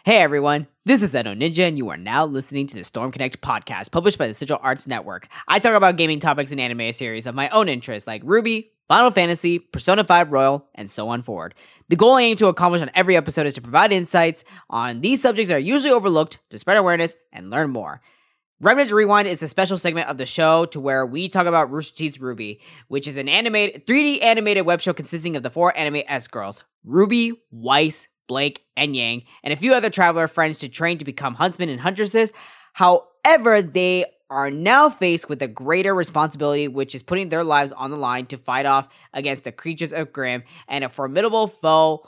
Hey everyone, this is Edo Ninja, and you are now listening to the Storm Connect podcast, published by the Sigil Arts Network. I talk about gaming topics and anime series of my own interest, like RWBY, Final Fantasy, Persona 5 Royal, and so on forward. The goal I aim to accomplish on every episode is to provide insights on these subjects that are usually overlooked, to spread awareness, and learn more. Remnant Rewind is a special segment of the show to where we talk about Rooster Teeth's RWBY, which is an 3D animated web show consisting of the 4 anime S-girls, Ruby, Weiss, Blake, and Yang, and a few other traveler friends to train to become huntsmen and huntresses. However, they are now faced with a greater responsibility, which is putting their lives on the line to fight off against the creatures of Grimm and a formidable foe,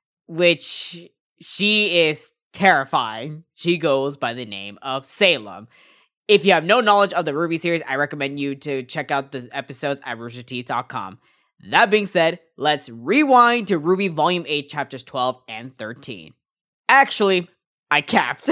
which she is terrifying. She goes by the name of Salem. If you have no knowledge of the RWBY series, I recommend you to check out the episodes at roosterteeth.com. That being said, let's rewind to RWBY Volume 8, Chapters 12 and 13. Actually, I capped.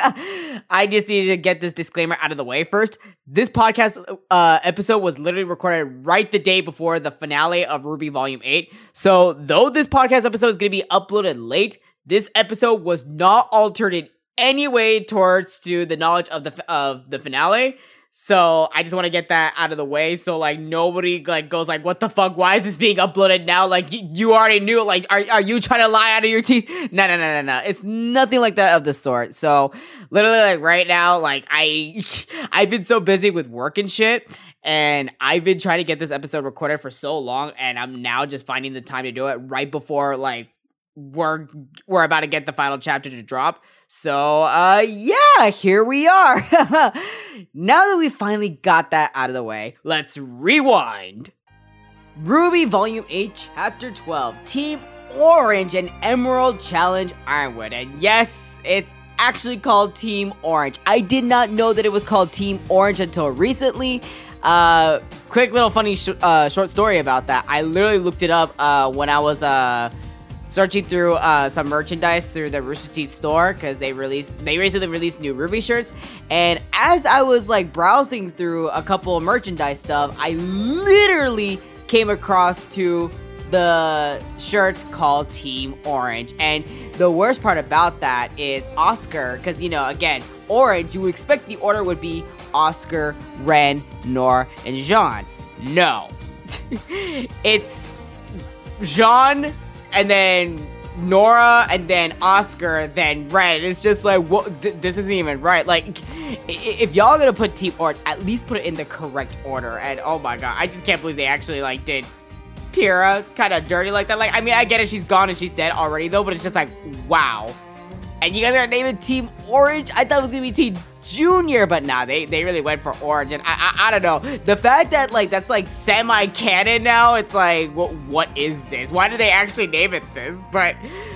I just needed to get this disclaimer out of the way first. This podcast episode was literally recorded right the day before the finale of RWBY Volume 8. So, though this podcast episode is going to be uploaded late, this episode was not altered in any way towards to the knowledge of the finale. So, I just want to get that out of the way, so, nobody, goes, what the fuck, why is this being uploaded now? You already knew, are you trying to lie out of your teeth? No, it's nothing like that of the sort. So, literally, right now, I've been so busy with work and shit, and I've been trying to get this episode recorded for so long, and I'm now just finding the time to do it right before, we're about to get the final chapter to drop. So, yeah, here we are. Now that we finally got that out of the way, let's rewind. RWBY Volume 8, Chapter 12, Team Orange and Emerald Challenge Ironwood. And yes, it's actually called Team Orange. I did not know that it was called Team Orange until recently. Quick little funny short story about that. I literally looked it up when I was searching through some merchandise through the Rooster Teeth store, because they recently released new RWBY shirts, and as I was browsing through a couple of merchandise stuff, I literally came across to the shirt called Team Orange. And the worst part about that is Oscar, because again, Orange, you would expect the order would be Oscar, Ren, Nor, and Jean. No. It's Jean, and then Nora, and then Oscar, then Ren. It's just what? This isn't even right. If y'all gonna put Team Orange, at least put it in the correct order. And oh my god, I just can't believe they actually did Pyrrha kind of dirty like that. I mean, I get it, she's gone and she's dead already though, but it's just wow. And you guys are naming Team Orange? I thought it was gonna be Team Junior, but nah, they really went for Orange, and I don't know. The fact that that's semi-canon now, it's what is this? Why did they actually name it this? But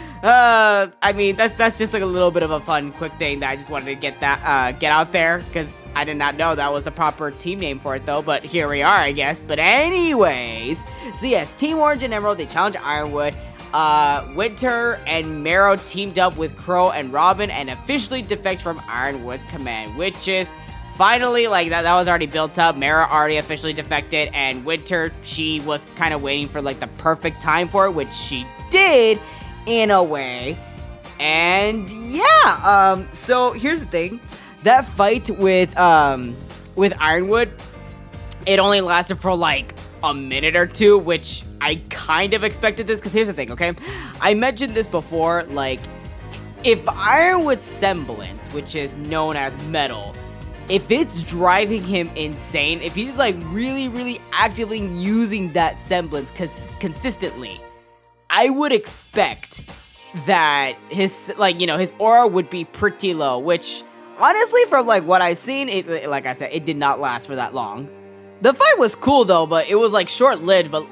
I mean, that's just a little bit of a fun, quick thing that I just wanted to get out there, because I did not know that was the proper team name for it though. But here we are, I guess. But anyways, so yes, Team Orange and Emerald, they challenge Ironwood. Winter and Marrow teamed up with Crow and Robin and officially defect from Ironwood's command, which is finally, that was already built up. Marrow already officially defected, and Winter, she was kind of waiting for, the perfect time for it, which she did, in a way. And, yeah, so here's the thing. That fight with Ironwood, it only lasted for, a minute or two, which I kind of expected this, because here's the thing, okay? I mentioned this before, if Ironwood's semblance, which is known as metal, if it's driving him insane, if he's really, really actively using that semblance consistently, I would expect that his, his aura would be pretty low, which, honestly, from, what I've seen, it, like I said, it did not last for that long. The fight was cool though, but it was short-lived, but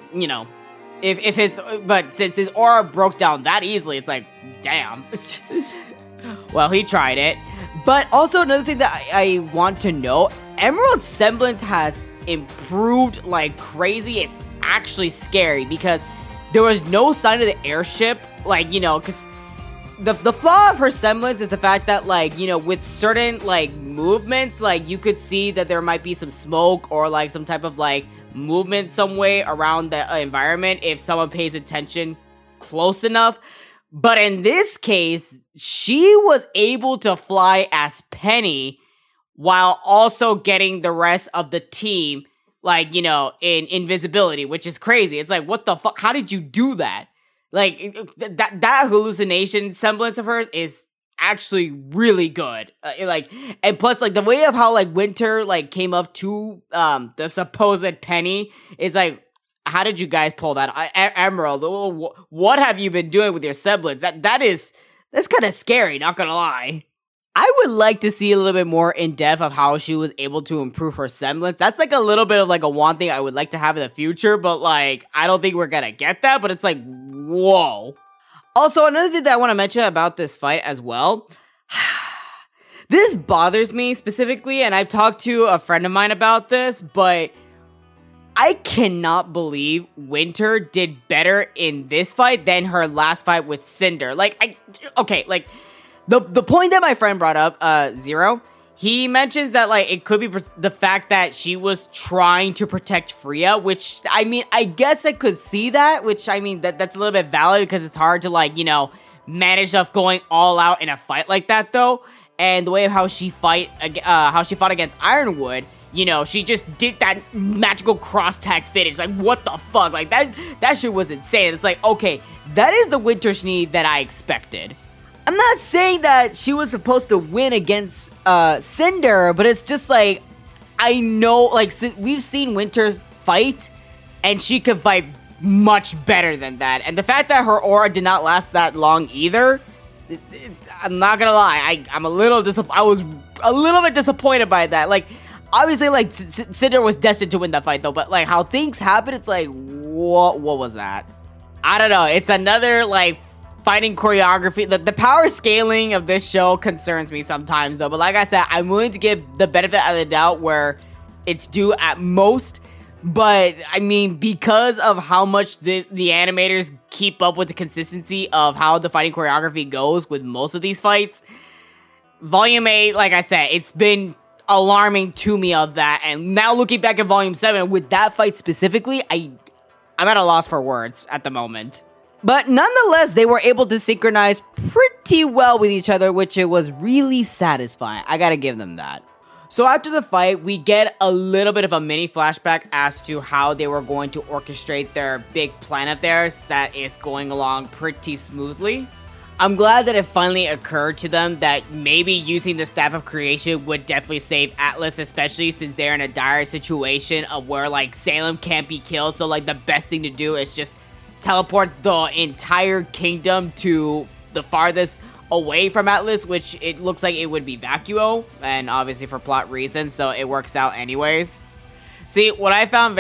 but since his aura broke down that easily, it's damn. Well, he tried it. But also another thing that I want to know, Emerald's semblance has improved like crazy. It's actually scary because there was no sign of the airship, because the flaw of her semblance is the fact that, with certain, movements, you could see that there might be some smoke or, some type of, movement some way around the environment if someone pays attention close enough. But in this case, she was able to fly as Penny while also getting the rest of the team, like, you know, in invisibility, which is crazy. It's like, what the fuck? How did you do that? Like, that hallucination semblance of hers is actually really good. And plus, like, the way of how, like, Winter, like, came up to, the supposed Penny, it's like, how did you guys pull that? Emerald, what have you been doing with your semblance? That's kind of scary, not gonna lie. I would like to see a little bit more in depth of how she was able to improve her semblance. That's like a little bit of like a one thing I would like to have in the future, but like, I don't think we're gonna get that, but it's like, whoa. Also, another thing that I want to mention about this fight as well, this bothers me specifically, and I've talked to a friend of mine about this, but I cannot believe Winter did better in this fight than her last fight with Cinder. The point that my friend brought up, Zero, he mentions that, like, it could be the fact that she was trying to protect Freya, which, I mean, I guess I could see that, which, I mean, that's a little bit valid because it's hard to, like, you know, manage stuff going all out in a fight like that, though. And the way of how she fought against Ironwood, you know, she just did that magical cross-tag finish. Like, what the fuck? Like, that shit was insane. It's like, okay, that is the Winter Schnee that I expected. I'm not saying that she was supposed to win against Cinder, but it's just like, I know, like, we've seen Winter's fight, and she could fight much better than that. And the fact that her aura did not last that long either, I'm not gonna lie, I was a little bit disappointed by that. Like, obviously, like, Cinder was destined to win that fight, though, but, like, how things happen, it's like, what was that? I don't know, it's another, like, fighting choreography. The power scaling of this show concerns me sometimes, though. But like I said, I'm willing to give the benefit of the doubt where it's due at most. But, I mean, because of how much the animators keep up with the consistency of how the fighting choreography goes with most of these fights, Volume 8, like I said, it's been alarming to me of that. And now looking back at Volume 7, with that fight specifically, I'm at a loss for words at the moment. But nonetheless, they were able to synchronize pretty well with each other, which it was really satisfying. I gotta give them that. So after the fight, we get a little bit of a mini flashback as to how they were going to orchestrate their big plan of theirs that is going along pretty smoothly. I'm glad that it finally occurred to them that maybe using the Staff of Creation would definitely save Atlas, especially since they're in a dire situation of where, like, Salem can't be killed, so, like, the best thing to do is just teleport the entire kingdom to the farthest away from Atlas, which it looks like it would be Vacuo, and obviously for plot reasons, so it works out anyways. See, what I found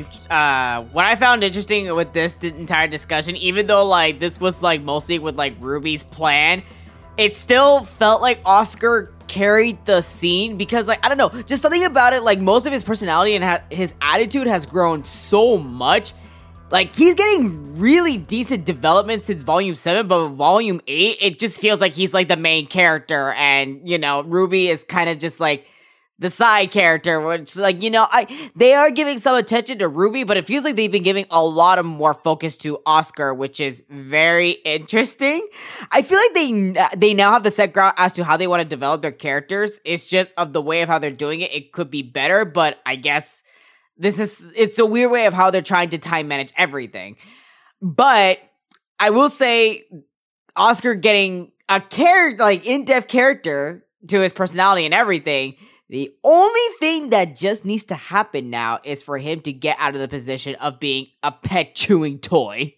interesting with this entire discussion, even though, like, this was, like, mostly with, like, Ruby's plan, it still felt like Oscar carried the scene because, like, I don't know, just something about it, like, most of his personality and his attitude has grown so much. Like, he's getting really decent development since Volume 7, but Volume 8, it just feels like he's, like, the main character, and, you know, Ruby is kind of just, like, the side character, which, like, you know, they are giving some attention to Ruby, but it feels like they've been giving a lot of more focus to Oscar, which is very interesting. I feel like they now have the set ground as to how they want to develop their characters. It's just of the way of how they're doing it, it could be better, but I guess it's a weird way of how they're trying to time manage everything. But I will say, Oscar getting a character, like, in-depth character to his personality and everything, the only thing that just needs to happen now is for him to get out of the position of being a pet chewing toy.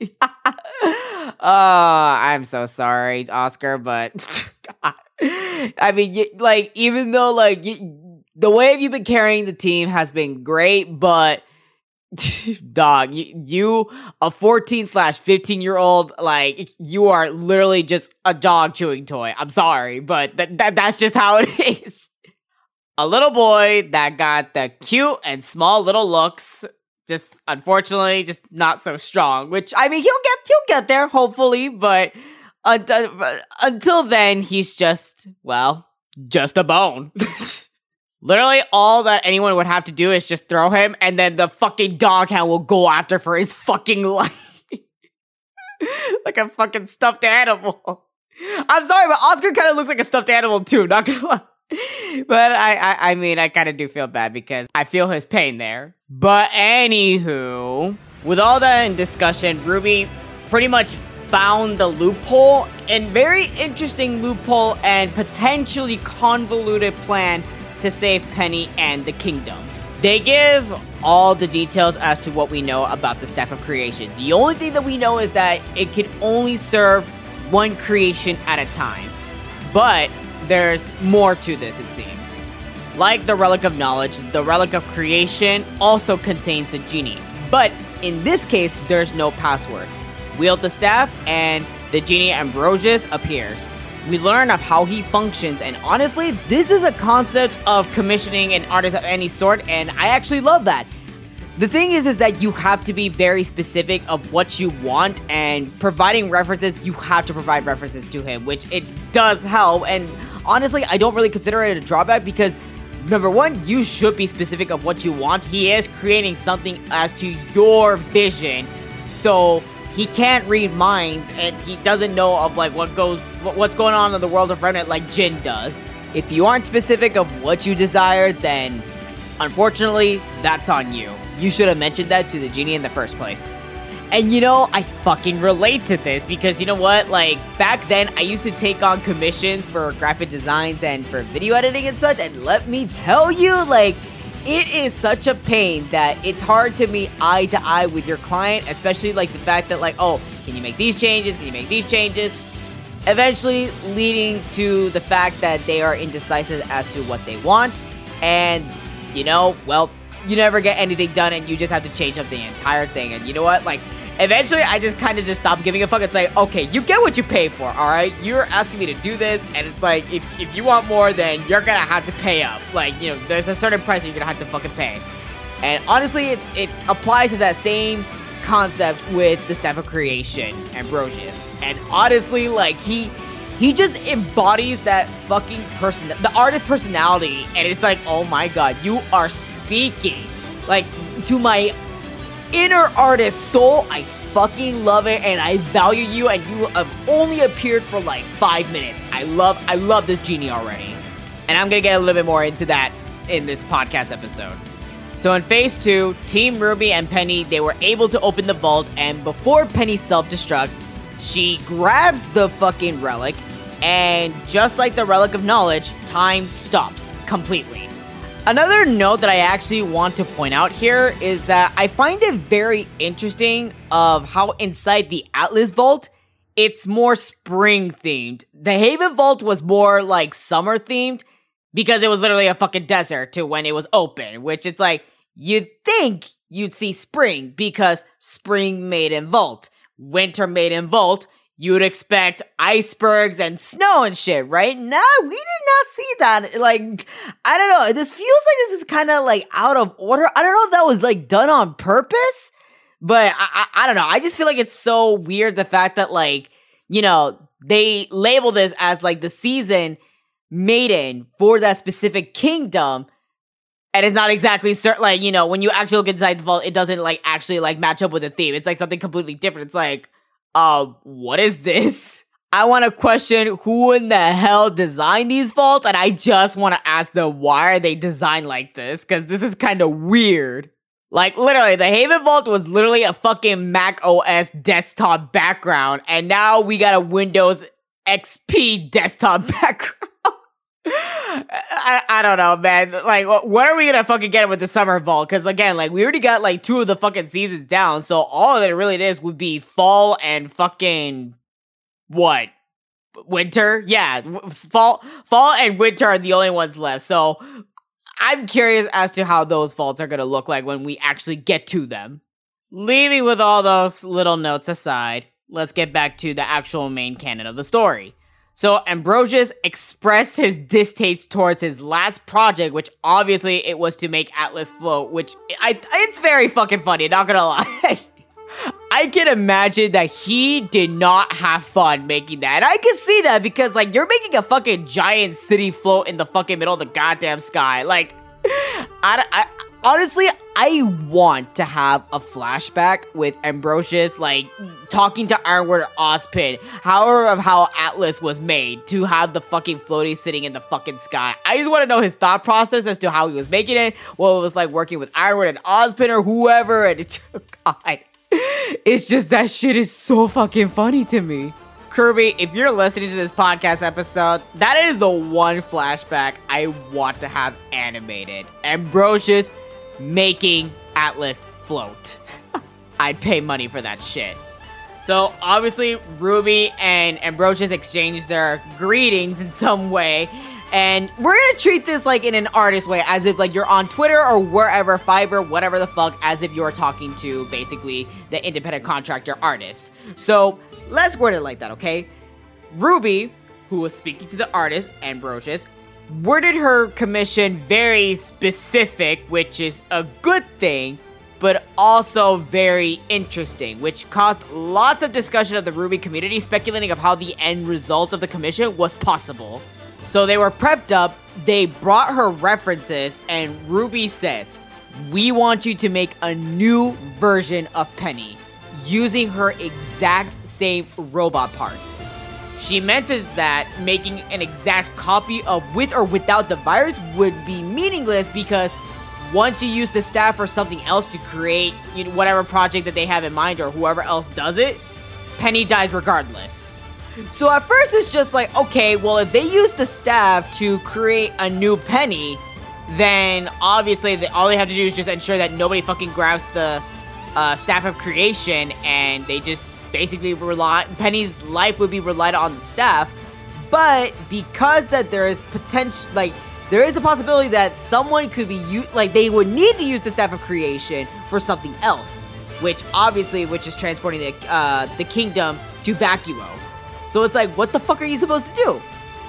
I'm so sorry, Oscar, but I mean, even though, like, the way you've been carrying the team has been great, but dog, you a 14/15-year-old, like, you are literally just a dog chewing toy. I'm sorry, but that's just how it is. A little boy that got the cute and small little looks, just unfortunately just not so strong, which, I mean, he'll get there, hopefully, but until then, he's just a bone. Literally, all that anyone would have to do is just throw him, and then the fucking dog hound will go after for his fucking life. Like a fucking stuffed animal. I'm sorry, but Oscar kind of looks like a stuffed animal too, not gonna lie. But I mean, I kind of do feel bad because I feel his pain there. But anywho, with all that in discussion, RWBY pretty much found the loophole, and very interesting loophole and potentially convoluted plan to save Penny and the kingdom. They give all the details as to what we know about the Staff of Creation. The only thing that we know is that it can only serve one creation at a time. But there's more to this, it seems. Like the Relic of Knowledge, the Relic of Creation also contains a genie. But in this case, there's no password. Wield the staff, and the genie Ambrosius appears. We learn of how he functions, and honestly, this is a concept of commissioning an artist of any sort, and I actually love that. The thing is that you have to be very specific of what you want, and providing references, you have to provide references to him, which it does help, and honestly, I don't really consider it a drawback because, number one, you should be specific of what you want. He is creating something as to your vision, so he can't read minds, and he doesn't know of like what's going on in the world of Remnant like Jin does. If you aren't specific of what you desire, then unfortunately, that's on you. You should have mentioned that to the genie in the first place. And you know, I fucking relate to this because you know what? Like, back then, I used to take on commissions for graphic designs and for video editing and such, and let me tell you, like, it is such a pain that it's hard to meet eye to eye with your client, especially like the fact that like, oh, can you make these changes? Can you make these changes? Eventually leading to the fact that they are indecisive as to what they want, and you know, well, you never get anything done and you just have to change up the entire thing. And you know what? Like, eventually I just kind of just stopped giving a fuck. It's like, okay, you get what you pay for, alright? You're asking me to do this, and it's like, if you want more, then you're gonna have to pay up. Like, you know, there's a certain price that you're gonna have to fucking pay. And honestly, it applies to that same concept with the Staff of Creation, Ambrosius. And honestly, like, he just embodies that fucking person, the artist personality, and it's like, oh my god, you are speaking, like, to my inner artist soul. I fucking love it, and I value you, and you have only appeared for like 5 minutes. I love this genie already. And I'm gonna get a little bit more into that in this podcast episode. So in Phase 2, Team RWBY and Penny, they were able to open the vault, and before Penny self-destructs, she grabs the fucking relic, and just like the Relic of Knowledge, time stops completely. Another note that I actually want to point out here is that I find it very interesting of how inside the Atlas Vault, it's more spring themed. The Haven Vault was more like summer themed because it was literally a fucking desert to when it was open, which it's like, you'd think you'd see spring because spring made in Vault, winter made in Vault. You would expect icebergs and snow and shit, right? No, we did not see that. Like, I don't know. This feels like this is kind of like out of order. I don't know if that was like done on purpose, but I don't know. I just feel like it's so weird the fact that like, you know, they label this as like the season maiden for that specific kingdom. And it's not exactly certain, like, you know, when you actually look inside the vault, it doesn't like actually like match up with the theme. It's like something completely different. It's like, what is this? I want to question who in the hell designed these vaults, and I just want to ask them, why are they designed like this? Because this is kind of weird. Like, literally, the Haven Vault was literally a fucking Mac OS desktop background, and now we got a Windows XP desktop background. I don't know, man. Like, what are we gonna fucking get with the Summer Vault? Because, again, like, we already got, like, 2 of the fucking seasons down, so all that it really is would be fall and fucking... what? Winter? Yeah, fall and winter are the only ones left, so I'm curious as to how those vaults are gonna look like when we actually get to them. Leaving with all those little notes aside, let's get back to the actual main canon of the story. So Ambrosius expressed his distaste towards his last project, which obviously it was to make Atlas float, which it's very fucking funny, not gonna lie. I can imagine that he did not have fun making that. And I can see that because, like, you're making a fucking giant city float in the fucking middle of the goddamn sky. Like, honestly, I want to have a flashback with Ambrosius, like, talking to Ironwood or Ozpin, however of how Atlas was made, to have the fucking floaty sitting in the fucking sky. I just want to know his thought process as to how he was making it, what it was like working with Ironwood and Ozpin or whoever, and God. It's just that shit is so fucking funny to me. Kirby, if you're listening to this podcast episode, that is the one flashback I want to have animated. Ambrosius making Atlas float. I'd pay money for that shit. So obviously Ruby and Ambrosius exchange their greetings in some way, and we're gonna treat this like in an artist way, as if like you're on Twitter or wherever, Fiverr, whatever the fuck, as if you're talking to basically the independent contractor artist. So let's word it like that, okay? Ruby, who was speaking to the artist, Ambrosius, worded her commission very specific, which is a good thing, but also very interesting, which caused lots of discussion of the Ruby community, speculating of how the end result of the commission was possible. So they were prepped up, they brought her references, and Ruby says, "We want you to make a new version of Penny, using her exact same robot parts." She mentions that making an exact copy of with or without the virus would be meaningless, because once you use the staff for something else to create, you know, whatever project that they have in mind or whoever else does it, Penny dies regardless. So at first it's just like, okay, well, if they use the staff to create a new Penny, then obviously all they have to do is just ensure that nobody fucking grabs the staff of creation, and they just basically Penny's life would be relied on the staff. But because that there is potential, like, there is a possibility that someone could be they would need to use the staff of creation for something else, which is transporting the kingdom to Vacuo. So it's like, what the fuck are you supposed to do?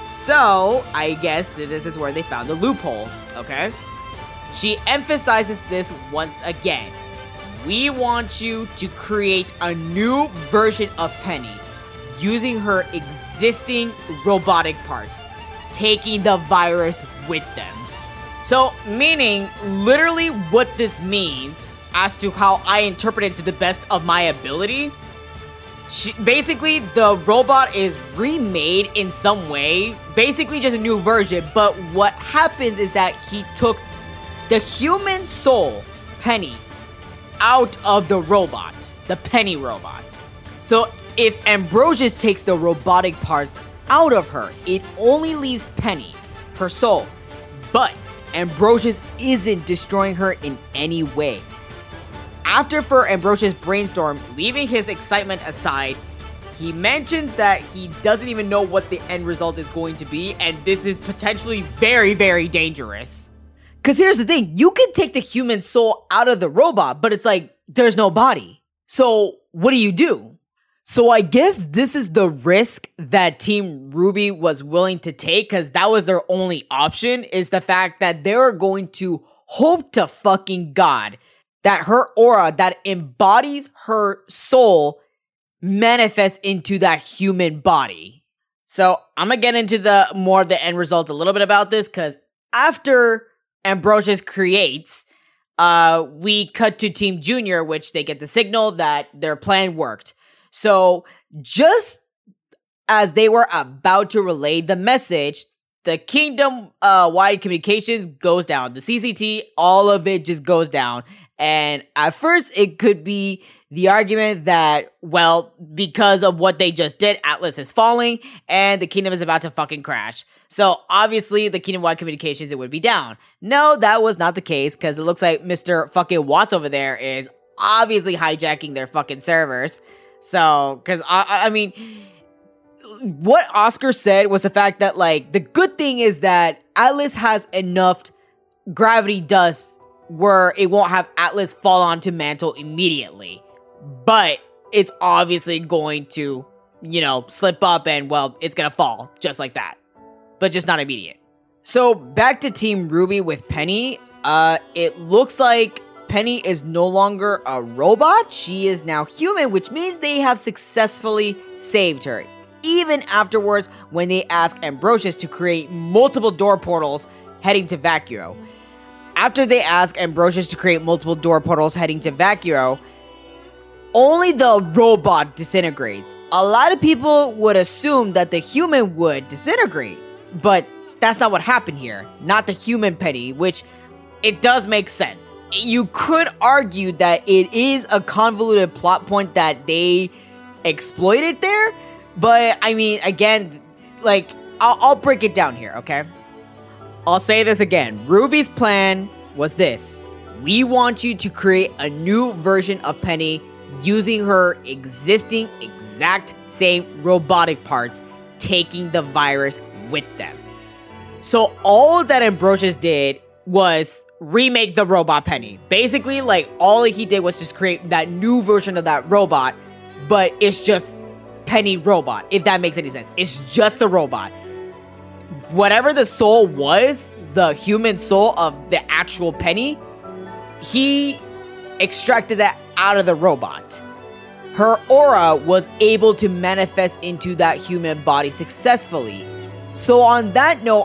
So I guess that this is where they found the loophole, okay? She emphasizes this once again. We want you to create a new version of Penny using her existing robotic parts, taking the virus with them. So, meaning, literally what this means, as to how I interpret it to the best of my ability, basically the robot is remade in some way, basically just a new version, but what happens is that he took the human soul, Penny, out of the robot, the Penny robot. So if Ambrosius takes the robotic parts out of her, it only leaves Penny, her soul. But Ambrosius isn't destroying her in any way. After for Ambrosius' brainstorm, leaving his excitement aside, he mentions that he doesn't even know what the end result is going to be, and this is potentially very, very dangerous. Because here's the thing, you can take the human soul out of the robot, but it's like, there's no body. So what do? So I guess this is the risk that Team Ruby was willing to take, because that was their only option, is the fact that they were going to hope to fucking God that her aura that embodies her soul manifests into that human body. So I'm gonna get into the more of the end result a little bit about this, because after Ambrosius creates, we cut to Team Junior, which they get the signal that their plan worked. So just as they were about to relay the message, the kingdom-wide communications goes down. The CCT, all of it just goes down. And at first, it could be the argument that, well, because of what they just did, Atlas is falling, and the kingdom is about to fucking crash. So, obviously, the kingdom-wide communications, it would be down. No, that was not the case, because it looks like Mr. fucking Watts over there is obviously hijacking their fucking servers. So, because, I mean, what Oscar said was the fact that, like, the good thing is that Atlas has enough gravity dust where it won't have Atlas fall onto Mantle immediately. But it's obviously going to, slip up and, well, it's gonna fall just like that. But just not immediate. So back to Team Ruby with Penny. It looks like Penny is no longer a robot. She is now human, which means they have successfully saved her. Even afterwards, when they ask Ambrosius to create multiple door portals heading to Vacuo. after they ask Ambrosius to create multiple door portals heading to Vacuo, only the robot disintegrates. A lot of people would assume that the human would disintegrate, but that's not what happened here. Not the human Penny, which it does make sense. You could argue that it is a convoluted plot point that they exploited there, but I mean, again, like, I'll break it down here, okay? I'll say this again. Ruby's plan was this. We want you to create a new version of Penny using her existing exact same robotic parts, taking the virus with them. So all that Ambrosius did was remake the robot Penny. Basically, like, all he did was just create that new version of that robot, but it's just Penny robot, if that makes any sense. It's just the robot. Whatever the soul was, the human soul of the actual Penny, he extracted that out of the robot. Her aura was able to manifest into that human body successfully. So on that note,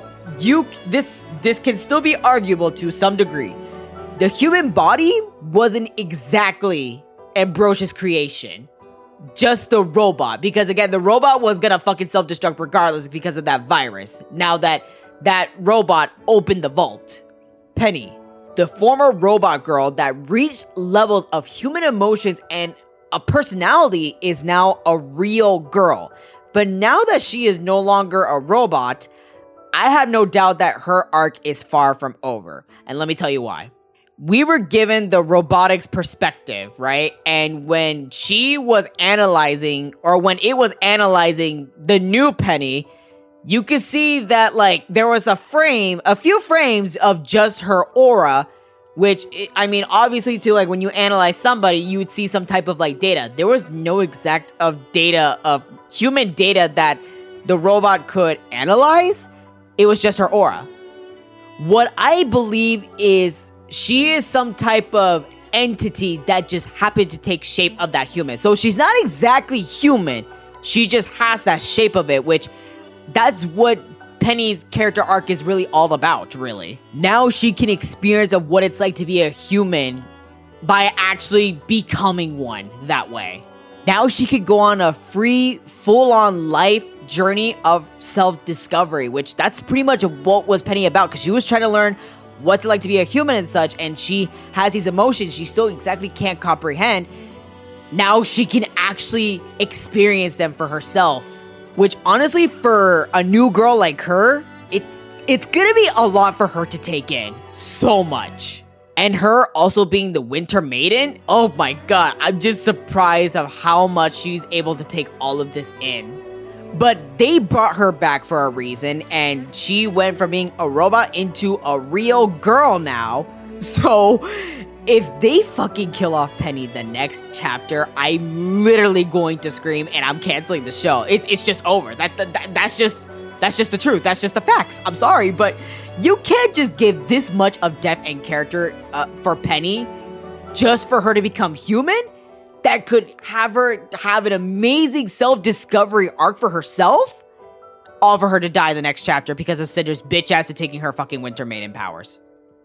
this can still be arguable to some degree. The human body wasn't exactly Ambrosius' creation. Just the robot. Because again, the robot was gonna fucking self-destruct regardless because of that virus. Now that robot opened the vault. Penny, the former robot girl that reached levels of human emotions and a personality, is now a real girl. But now that she is no longer a robot, I have no doubt that her arc is far from over. And let me tell you why. We were given the robotics perspective, right? And when she was analyzing, or when it was analyzing the new Penny, you could see that, like, there was a few frames of just her aura, which, I mean, obviously, too, like, when you analyze somebody, you would see some type of, like, data. There was no exact human data that the robot could analyze. It was just her aura. What I believe is she is some type of entity that just happened to take shape of that human. So she's not exactly human. She just has that shape of it, which that's what Penny's character arc is really all about, really. Now she can experience of what it's like to be a human by actually becoming one that way. Now she could go on a free, full-on life journey of self-discovery, which that's pretty much what was Penny about, because she was trying to learn what's it like to be a human and such, and she has these emotions she still exactly can't comprehend. Now she can actually experience them for herself, which honestly, for a new girl like her, it's gonna be a lot for her to take in. So much. And her also being the Winter Maiden, oh my god, I'm just surprised of how much she's able to take all of this in. But they brought her back for a reason, and she went from being a robot into a real girl now. So, if they fucking kill off Penny the next chapter, I'm literally going to scream and I'm canceling the show. It's just over. That's just the truth. That's just the facts. I'm sorry, but you can't just give this much of depth and character for Penny just for her to become human. That could have her have an amazing self-discovery arc for herself, all for her to die in the next chapter because of Cinder's bitch ass to taking her fucking Winter Maiden powers.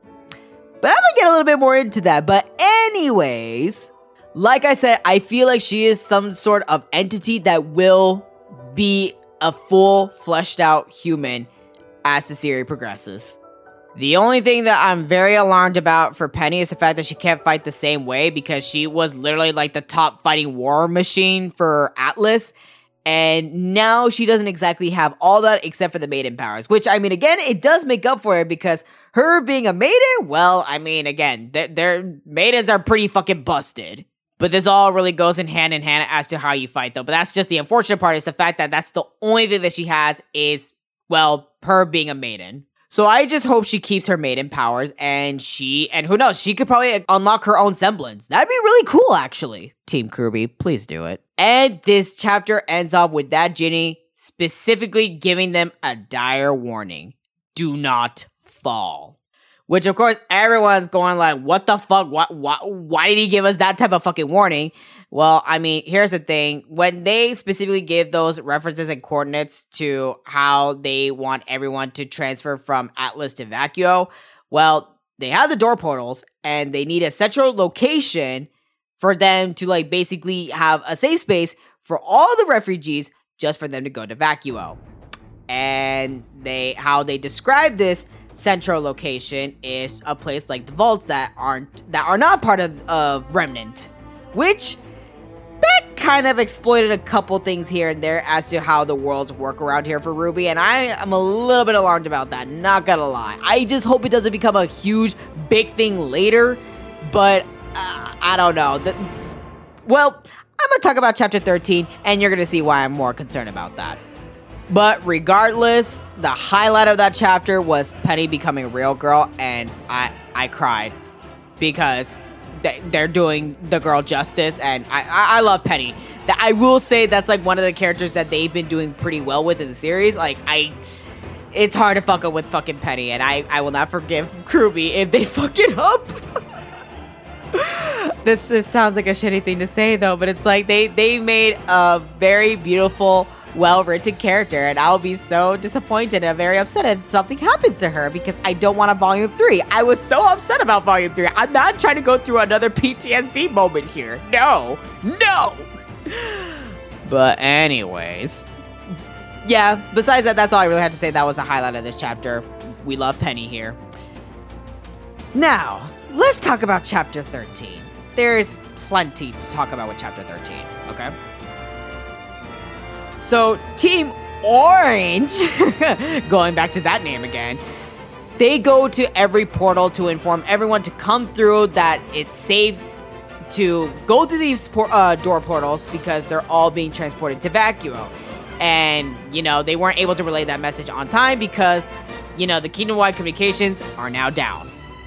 But I'm gonna get a little bit more into that. But anyways, like I said, I feel like she is some sort of entity that will be a full, fleshed out human as the series progresses. The only thing that I'm very alarmed about for Penny is the fact that she can't fight the same way, because she was literally like the top fighting war machine for Atlas, and now she doesn't exactly have all that except for the maiden powers, which, I mean, again, it does make up for it, because her being a maiden, well, I mean, again, their maidens are pretty fucking busted. But this all really goes in hand as to how you fight, though. But that's just the unfortunate part, is the fact that that's the only thing that she has is, well, her being a maiden. So I just hope she keeps her maiden powers, and who knows, she could probably unlock her own semblance. That'd be really cool, actually. Team Kirby, please do it. And this chapter ends off with that Ginny specifically giving them a dire warning. Do not fall. Which, of course, everyone's going like, what the fuck? Why did he give us that type of fucking warning? Well, I mean, here's the thing. When they specifically give those references and coordinates to how they want everyone to transfer from Atlas to Vacuo, well, they have the door portals and they need a central location for them to like basically have a safe space for all the refugees just for them to go to Vacuo. And how they describe this central location is a place like the vaults that are not part of Remnant, which that kind of exploited a couple things here and there as to how the worlds work around here for RWBY, and I am a little bit alarmed about that, not gonna lie. I just hope it doesn't become a huge, big thing later, but I don't know. Well, I'm gonna talk about Chapter 13, and you're gonna see why I'm more concerned about that. But regardless, the highlight of that chapter was Penny becoming a real girl, and I cried because they're doing the girl justice, and I love Penny. I will say that's like one of the characters that they've been doing pretty well with in the series. Like it's hard to fuck up with fucking Penny, and I will not forgive RWBY if they fuck it up. This sounds like a shitty thing to say though, but it's like they made a very beautiful, well-written character, and I'll be so disappointed and very upset if something happens to her because I don't want a Volume 3. I was so upset about Volume 3. I'm not trying to go through another PTSD moment here. No. But anyways, yeah, besides that, that's all I really have to say. That was the highlight of this chapter. We love Penny here. Now, let's talk about Chapter 13. There's plenty to talk about with Chapter 13, okay? So, Team Orange, going back to that name again, they go to every portal to inform everyone to come through that it's safe to go through these door portals because they're all being transported to Vacuo. And, they weren't able to relay that message on time because, the Kingdom-wide communications are now down.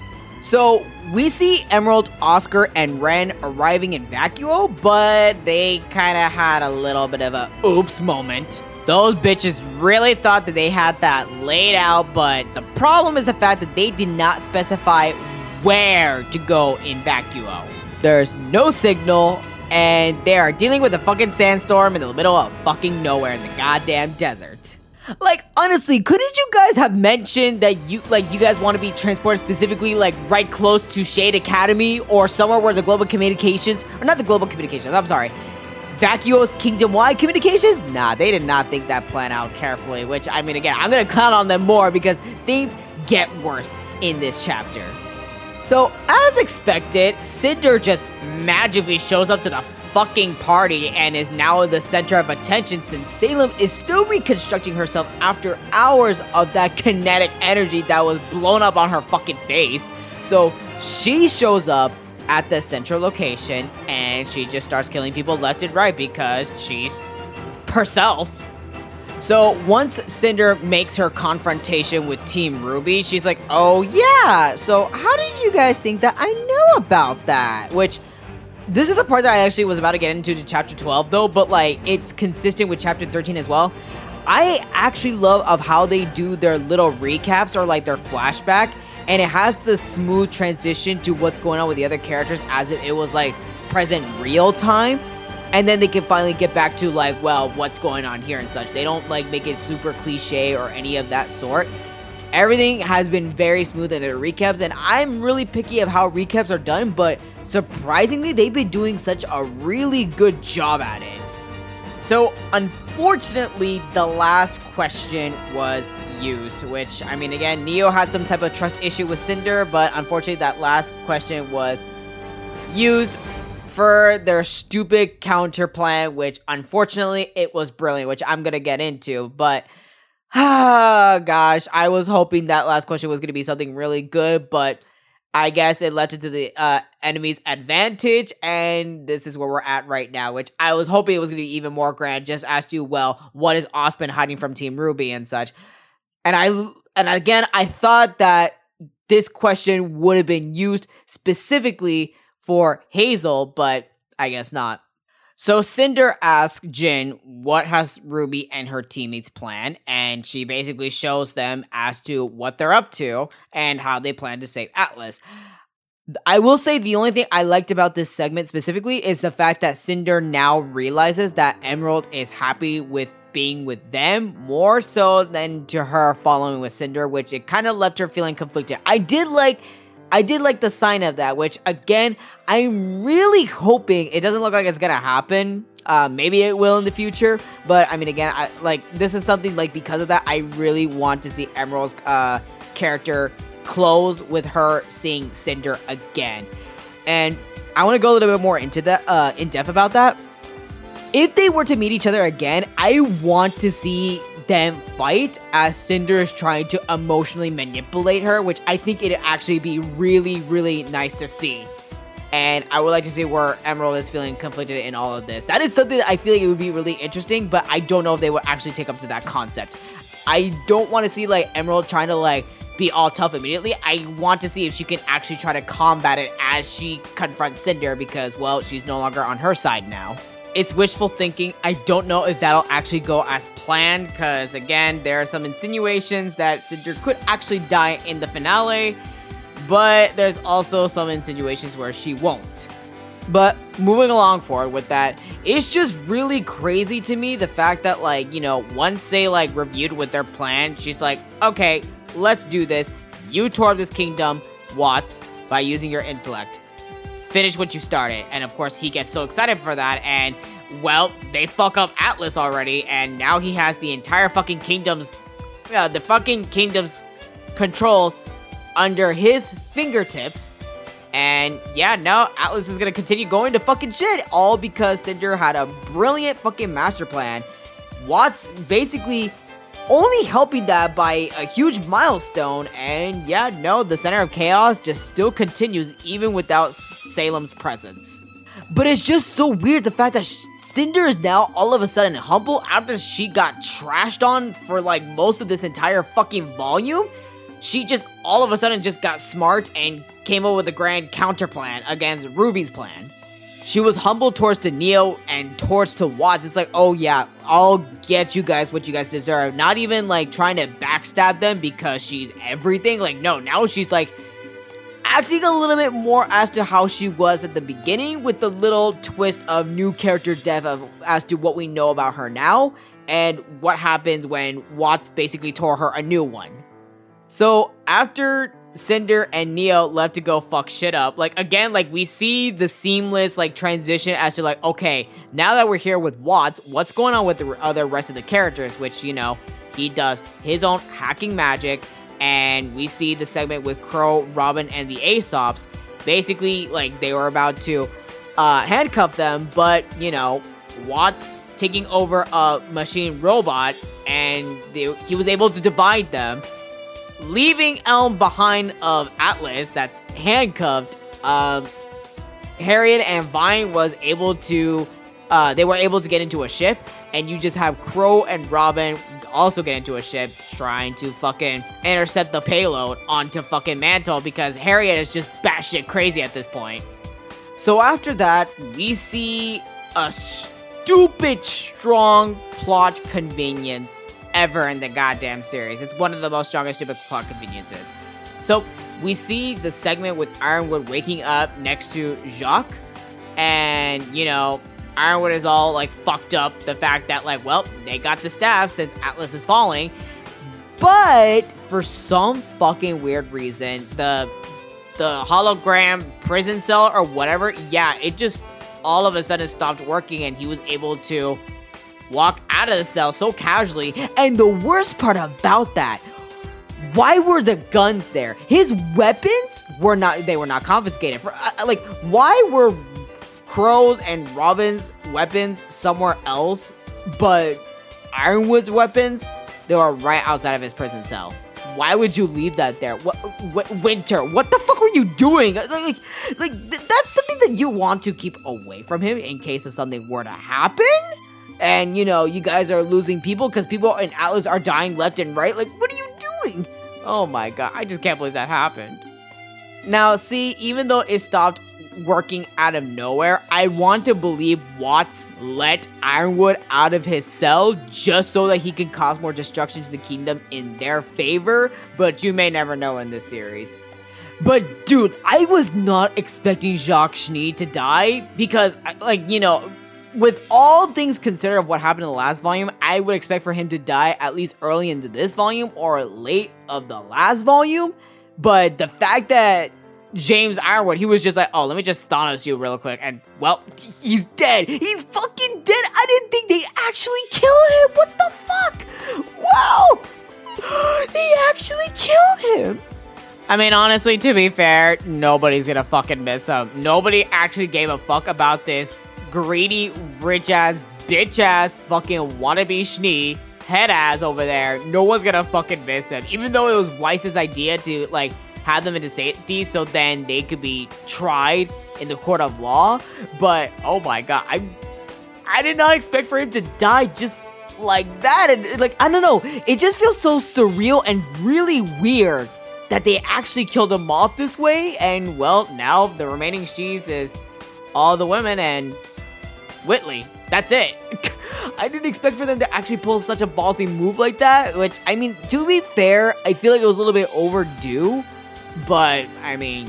So, we see Emerald, Oscar, and Ren arriving in Vacuo, but they kind of had a little bit of a oops moment. Those bitches really thought that they had that laid out, but the problem is the fact that they did not specify where to go in Vacuo. There's no signal, and they are dealing with a fucking sandstorm in the middle of fucking nowhere in the goddamn desert. Like, honestly, couldn't you guys have mentioned that you guys want to be transported specifically, like, right close to Shade Academy or somewhere where the global communications, or not the global communications, I'm sorry, Vacuo's kingdom-wide communications? Nah, they did not think that plan out carefully, which, I mean, again, I'm gonna clown on them more because things get worse in this chapter. So, as expected, Cinder just magically shows up to the fucking party and is now the center of attention since Salem is still reconstructing herself after hours of that kinetic energy that was blown up on her fucking face. So she shows up at the central location and she just starts killing people left and right because she's herself. So once Cinder makes her confrontation with Team RWBY, she's like, oh yeah, so how did you guys think that I know about that? Which, this is the part that I actually was about to get into to Chapter 12 though, but like, it's consistent with Chapter 13 as well. I actually love of how they do their little recaps or like their flashback, and it has the smooth transition to what's going on with the other characters as if it was like present real time. And then they can finally get back to like, well, what's going on here and such. They don't like make it super cliche or any of that sort. Everything has been very smooth in their recaps, and I'm really picky of how recaps are done, but surprisingly, they've been doing such a really good job at it. So, unfortunately, the last question was used, which, I mean, again, Neo had some type of trust issue with Cinder, but unfortunately, that last question was used for their stupid counter plan, which, unfortunately, it was brilliant, which I'm gonna get into, but gosh, I was hoping that last question was going to be something really good, but I guess it left it to the enemy's advantage, and this is where we're at right now, which I was hoping it was going to be even more grand, just as to, well, what is Ospen hiding from Team RWBY and such. And again, I thought that this question would have been used specifically for Hazel, but I guess not. So Cinder asks Jin what has RWBY and her teammates planned, and she basically shows them as to what they're up to and how they plan to save Atlas. I will say the only thing I liked about this segment specifically is the fact that Cinder now realizes that Emerald is happy with being with them more so than to her following with Cinder, which it kind of left her feeling conflicted. I did like I did like the sign of that, which again, I'm really hoping it doesn't look like it's gonna happen. Maybe it will in the future, but I mean, again, this is something like because of that, I really want to see Emerald's character close with her seeing Cinder again, and I want to go a little bit more into that, in depth about that. If they were to meet each other again, I want to see them fight as Cinder is trying to emotionally manipulate her, which I think it'd actually be really, really nice to see. And I would like to see where Emerald is feeling conflicted in all of this. That is something that I feel like it would be really interesting, but I don't know if they would actually take up to that concept. I don't want to see, like, Emerald trying to, like, be all tough immediately. I want to see if she can actually try to combat it as she confronts Cinder because, well, she's no longer on her side now. It's wishful thinking. I don't know if that'll actually go as planned because, again, there are some insinuations that Cinder could actually die in the finale, but there's also some insinuations where she won't. But moving along forward with that, it's just really crazy to me the fact that, like, you know, once they, like, reviewed with their plan, she's like, okay, let's do this. You tore up this kingdom, Watts, by using your intellect. Finish what you started. And of course, he gets so excited for that, and, well, they fuck up Atlas already, and now he has the entire fucking kingdom's, controls under his fingertips. And yeah, now Atlas is gonna continue going to fucking shit, all because Cinder had a brilliant fucking master plan. Watts basically only helping that by a huge milestone, and yeah, no, the Center of Chaos just still continues even without Salem's presence. But it's just so weird the fact that Cinder is now all of a sudden humble after she got trashed on for like most of this entire fucking volume. She just all of a sudden just got smart and came up with a grand counter plan against Ruby's plan. She was humble towards to Neo and towards to Watts. It's like, oh yeah, I'll get you guys what you guys deserve. Not even like trying to backstab them because she's everything. Like, no, now she's like acting a little bit more as to how she was at the beginning with the little twist of new character dev as to what we know about her now and what happens when Watts basically tore her a new one. So after Cinder and Neo left to go fuck shit up, like, again, like, we see the seamless, like, transition as to, like, okay, now that we're here with Watts, what's going on with the other rest of the characters, which, you know, he does his own hacking magic, and we see the segment with Crow, Robin, and the Aesops, basically, like, they were about to, handcuff them, but, you know, Watts taking over a machine robot, and he was able to divide them, leaving Elm behind of Atlas that's handcuffed. Harriet and Vine was able to, they were able to get into a ship, and you just have Crow and Robin also get into a ship trying to fucking intercept the payload onto fucking Mantle because Harriet is just batshit crazy at this point. So after that, we see a stupid strong plot convenience ever in the goddamn series. It's one of the most strongest stupid plot conveniences. So we see the segment with Ironwood waking up next to Jacques, and, you know, Ironwood is all, like, fucked up the fact that, like, well, they got the staff since Atlas is falling, but for some fucking weird reason, the hologram prison cell or whatever, yeah, it just all of a sudden stopped working, and he was able to walk out of the cell so casually. And the worst part about that, why were the guns there? His weapons were not confiscated. Like, why were Crow's and Robin's weapons somewhere else, but Ironwood's weapons, they were right outside of his prison cell? Why would you leave that there? Winter, what the fuck were you doing? Like, that's something that you want to keep away from him in case of something were to happen? And, you know, you guys are losing people because people in Atlas are dying left and right. Like, what are you doing? Oh my god, I just can't believe that happened. Now, see, even though it stopped working out of nowhere, I want to believe Watts let Ironwood out of his cell just so that he can cause more destruction to the kingdom in their favor, but you may never know in this series. But, dude, I was not expecting Jacques Schneid to die because, like, you know, with all things considered of what happened in the last volume, I would expect for him to die at least early into this volume or late of the last volume. But the fact that James Ironwood, he was just like, oh, let me just Thanos you real quick. And, well, he's dead. He's fucking dead. I didn't think they'd actually kill him. What the fuck? Wow. They actually killed him. I mean, honestly, to be fair, nobody's gonna fucking miss him. Nobody actually gave a fuck about this greedy, rich-ass, bitch-ass, fucking wannabe schnee, head-ass over there. No one's gonna fucking miss him. Even though it was Weiss's idea to, like, have them into safety so then they could be tried in the court of law. But, oh my god, I did not expect for him to die just like that. And, like, I don't know. It just feels so surreal and really weird that they actually killed him off this way. And, well, now the remaining Shees is all the women and Whitley. That's it. I didn't expect for them to actually pull such a ballsy move like that, which, I mean, to be fair, I feel like it was a little bit overdue. But, I mean,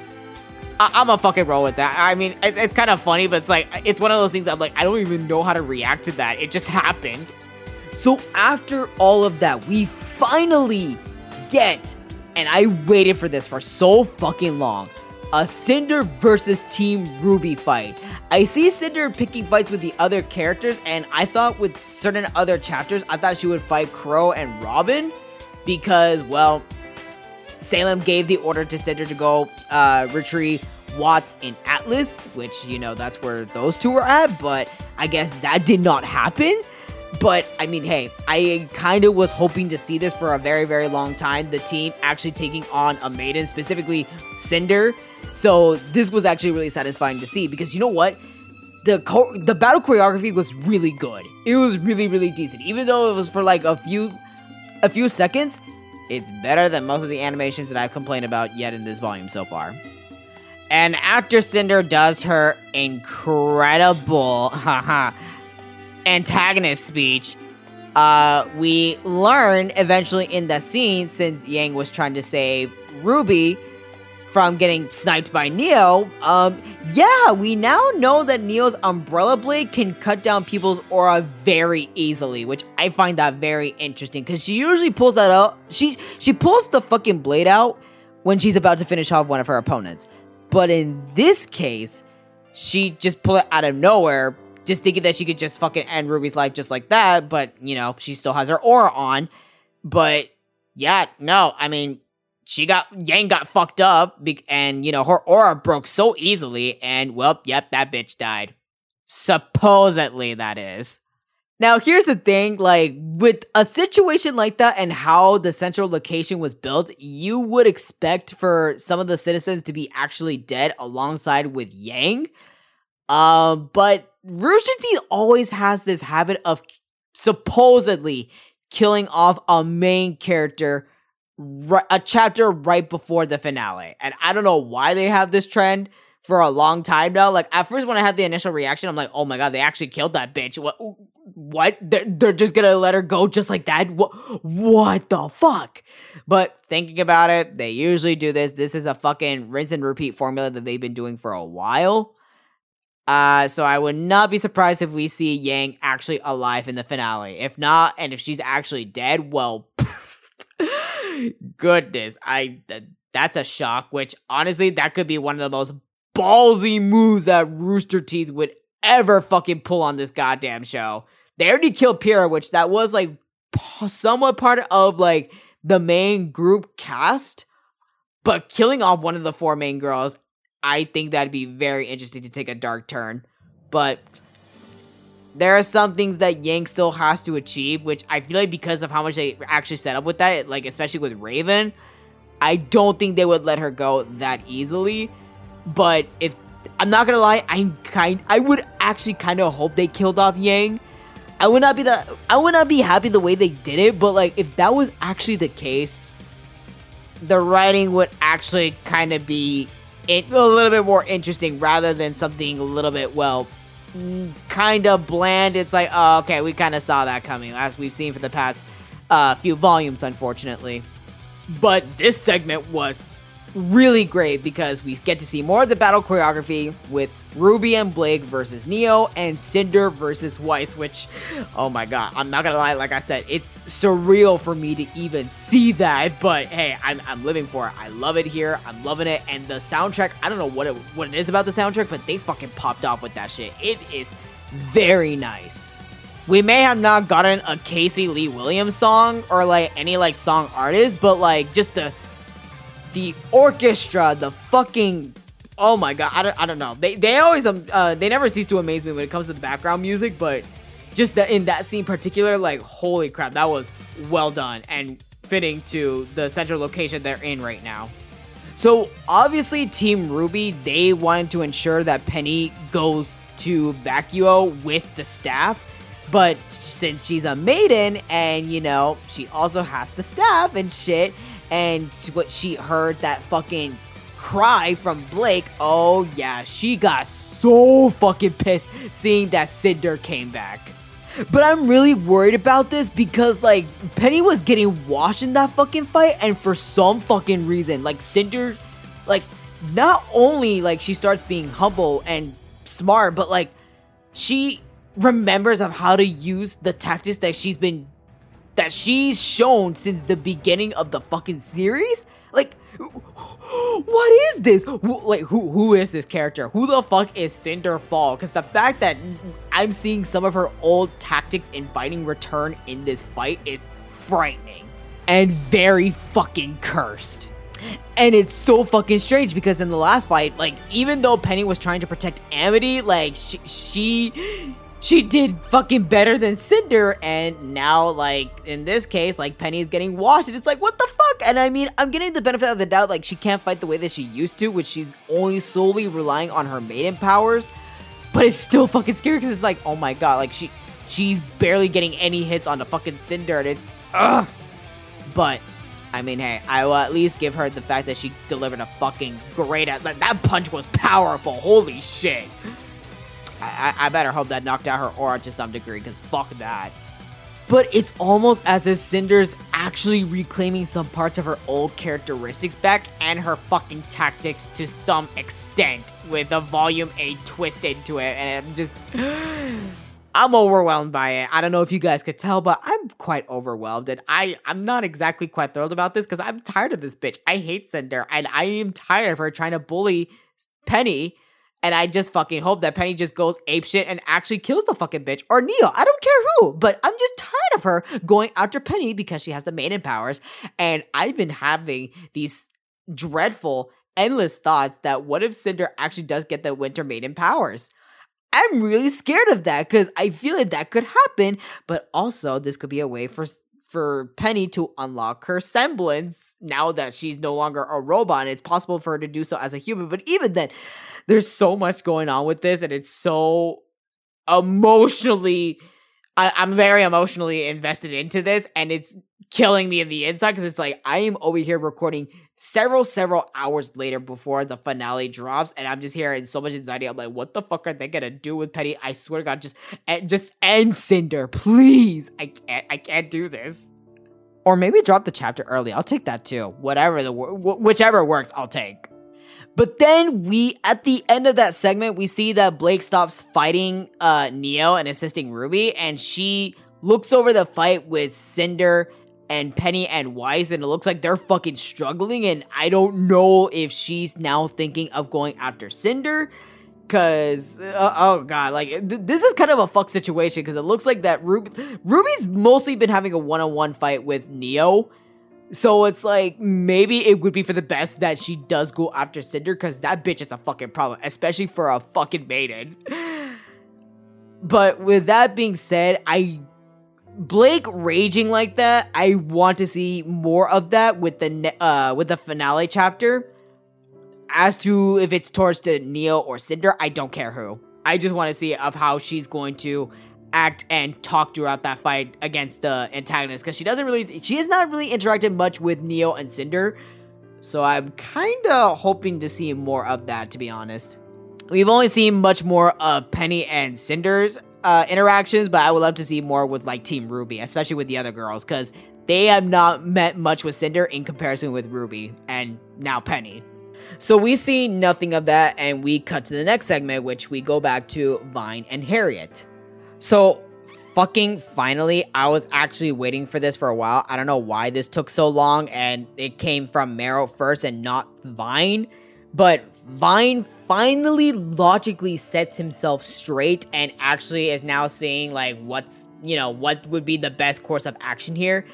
I'm a fucking roll with that. I mean, it's kind of funny, but it's like, it's one of those things that I'm like, I don't even know how to react to that. It just happened. So after all of that, we finally get, and I waited for this for so fucking long, a Cinder versus Team Ruby fight. I see Cinder picking fights with the other characters, and I thought with certain other chapters, I thought she would fight Crow and Robin, because, well, Salem gave the order to Cinder to go retrieve Watts in Atlas, which, you know, that's where those two were at, but I guess that did not happen. But, I mean, hey, I kind of was hoping to see this for a very, very long time, the team actually taking on a maiden, specifically Cinder. So this was actually really satisfying to see, because you know what? The battle choreography was really good. It was really, really decent. Even though it was for like a few seconds, it's better than most of the animations that I've complained about yet in this volume so far. And after Cinder does her incredible antagonist speech, we learn eventually in the scene, since Yang was trying to save Ruby from getting sniped by Neo, yeah, we now know that Neo's Umbrella Blade can cut down people's aura very easily, which I find that very interesting, because she usually pulls that out, she pulls the fucking blade out when she's about to finish off one of her opponents, but in this case, she just pulled it out of nowhere, just thinking that she could just fucking end Ruby's life just like that, but, you know, she still has her aura on, but, yeah, no, I mean, Yang got fucked up, and, you know, her aura broke so easily, and, well, yep, that bitch died. Supposedly, that is. Now, here's the thing, like, with a situation like that and how the central location was built, you would expect for some of the citizens to be actually dead alongside with Yang, but Rooster Teeth always has this habit of supposedly killing off a main character a chapter right before the finale. And I don't know why they have this trend for a long time now. Like, at first when I had the initial reaction, I'm like, oh my god, they actually killed that bitch. What? They're just gonna let her go just like that? What the fuck? But thinking about it, they usually do this. This is a fucking rinse and repeat formula that they've been doing for a while. So I would not be surprised if we see Yang actually alive in the finale. If not, and if she's actually dead, well, goodness, that's a shock, which honestly, that could be one of the most ballsy moves that Rooster Teeth would ever fucking pull on this goddamn show. They already killed Pyrrha, which that was like somewhat part of like the main group cast, but killing off one of the four main girls, I think that'd be very interesting to take a dark turn. But there are some things that Yang still has to achieve, which I feel like because of how much they actually set up with that, like especially with Raven, I don't think they would let her go that easily. But if I'm not gonna lie, I would actually kind of hope they killed off Yang. I would not be happy the way they did it, but like if that was actually the case, the writing would actually kind of be a little bit more interesting rather than something a little bit, well, kind of bland. It's like, oh, okay, we kind of saw that coming, as we've seen for the past few volumes, unfortunately. But this segment was really great because we get to see more of the battle choreography with Ruby and Blake versus Neo and Cinder versus Weiss, which, oh my god, I'm not gonna lie, like I said, it's surreal for me to even see that, but hey, I'm living for it. I love it here, I'm loving it, and the soundtrack, I don't know what it is about the soundtrack, but they fucking popped off with that shit. It is very nice. We may have not gotten a Casey Lee Williams song or like any like song artist, but like just the orchestra, the fucking, oh my god, I don't know. They always they never cease to amaze me when it comes to the background music, but just in that scene in particular, like holy crap, that was well done and fitting to the central location they're in right now. So obviously Team RWBY, they wanted to ensure that Penny goes to Vacuo with the staff. But since she's a maiden and, you know, she also has the staff and shit, and what she heard that fucking cry from Blake, oh yeah, she got so fucking pissed seeing that Cinder came back. But I'm really worried about this because, like, Penny was getting washed in that fucking fight, and for some fucking reason, like, Cinder, like, not only, like, she starts being humble and smart, but, like, she remembers of how to use the tactics that she's shown since the beginning of the fucking series. Like, what is this? Like, who is this character? Who the fuck is Cinder Fall? Because the fact that I'm seeing some of her old tactics in fighting return in this fight is frightening and very fucking cursed. And it's so fucking strange because in the last fight, like, even though Penny was trying to protect Amity, like, she did fucking better than Cinder, and now, like, in this case, like, Penny's getting washed, and it's like, what the fuck? And I mean, I'm getting the benefit of the doubt, like, she can't fight the way that she used to, which she's only solely relying on her maiden powers, but it's still fucking scary, because it's like, oh my god, like, she's barely getting any hits on the fucking Cinder, and it's, ugh. But I mean, hey, I will at least give her the fact that she delivered a fucking great, like, that punch was powerful, holy shit. I better hope that knocked out her aura to some degree, because fuck that. But it's almost as if Cinder's actually reclaiming some parts of her old characteristics back and her fucking tactics to some extent with a Volume 8 twist into it, and I'm overwhelmed by it. I don't know if you guys could tell, but I'm quite overwhelmed, and I'm not exactly quite thrilled about this, because I'm tired of this bitch. I hate Cinder, and I am tired of her trying to bully Penny. And I just fucking hope that Penny just goes apeshit and actually kills the fucking bitch. Or Neo, I don't care who. But I'm just tired of her going after Penny because she has the maiden powers. And I've been having these dreadful, endless thoughts that what if Cinder actually does get the Winter Maiden powers? I'm really scared of that because I feel like that could happen. But also, this could be a way for Penny to unlock her semblance now that she's no longer a robot, and it's possible for her to do so as a human. But even then, there's so much going on with this, and it's so emotionally, I'm very emotionally invested into this, and it's killing me in the inside, because it's like, I am over here recording several hours later before the finale drops, and I'm just hearing so much anxiety. I'm like, what the fuck are they gonna do with Penny? I swear to God, just end Cinder, please. I can't do this. Or maybe drop the chapter early. I'll take that too. Whichever works, I'll take. But then at the end of that segment, we see that Blake stops fighting Neo and assisting Ruby, and she looks over the fight with Cinder and Penny and Weiss, and it looks like they're fucking struggling, and I don't know if she's now thinking of going after Cinder, because, oh god, like, this is kind of a fuck situation, because it looks like that Ruby's mostly been having a one-on-one fight with Neo, so it's like, maybe it would be for the best that she does go after Cinder, because that bitch is a fucking problem, especially for a fucking maiden. But with that being said, Blake raging like that, I want to see more of that with the finale chapter. As to if it's towards to Neo or Cinder, I don't care who. I just want to see of how she's going to act and talk throughout that fight against the antagonist, because she has not really interacted much with Neo and Cinder, so I'm kind of hoping to see more of that, to be honest. We've only seen much more of Penny and Cinder's interactions, but I would love to see more with, like, Team RWBY, especially with the other girls, because they have not met much with Cinder in comparison with Ruby and now Penny. So we see nothing of that, and we cut to the next segment, which we go back to Vine and Harriet. So fucking finally, I was actually waiting for this for a while. I don't know why this took so long, and it came from Marrow first and not Vine. But Vine finally logically sets himself straight and actually is now saying, like, what would be the best course of action here.